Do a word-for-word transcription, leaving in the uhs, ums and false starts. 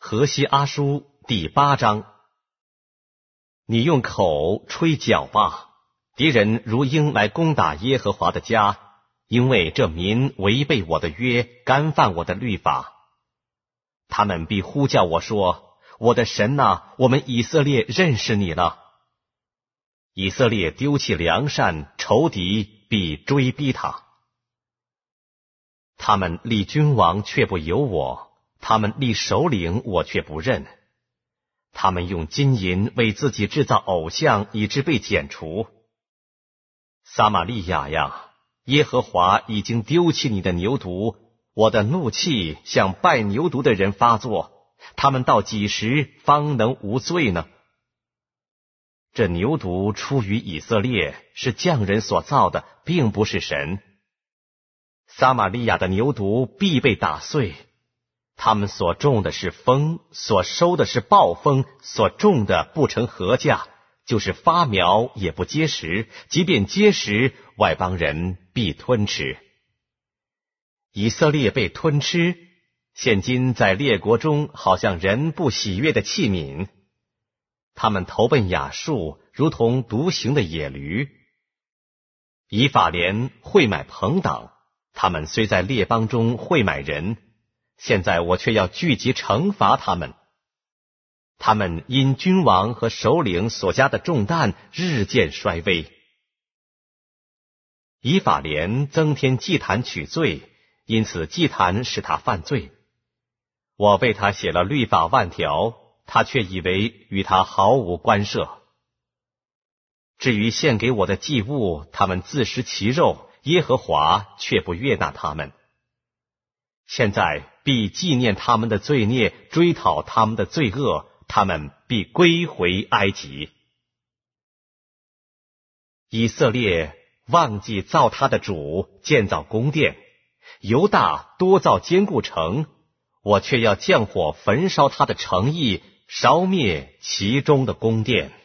何西阿书第八章。你用口吹角吧，敌人如鹰来攻打耶和华的家，因为这民违背我的约，干犯我的律法。他们必呼叫我说：我的神哪，我们以色列认识你了。以色列丢弃良善，仇敌必追逼他。他们立君王却不由我，他们立首领我却不认。他们用金银为自己制造偶像，以致被剪除。撒玛利亚呀，耶和华已经丢弃你的牛犊，我的怒气向拜牛犊的人发作，他们到几时方能无罪呢？这牛犊出于以色列，是匠人所造的，并不是神。撒玛利亚的牛犊必被打碎，他们所种的是风，所收的是暴风，所种的不成禾稼，就是发苗也不结实，即便结实，外邦人必吞吃。以色列被吞吃，现今在列国中好像人不喜悦的器皿。他们投奔亚述，如同独行的野驴。以法莲会买朋党，他们虽在列邦中会买人，现在我却要聚集惩罚他们。他们因君王和首领所加的重担日渐衰微。以法莲增添祭坛取罪，因此祭坛使他犯罪。我为他写了律法万条，他却以为与他毫无关涉。至于献给我的祭物，他们自食其肉，耶和华却不悦纳他们。现在必纪念他们的罪孽，追讨他们的罪恶，他们必归回埃及。以色列忘记造他的主，建造宫殿；犹大多造坚固城，我却要降火焚烧他的城邑，烧灭其中的宫殿。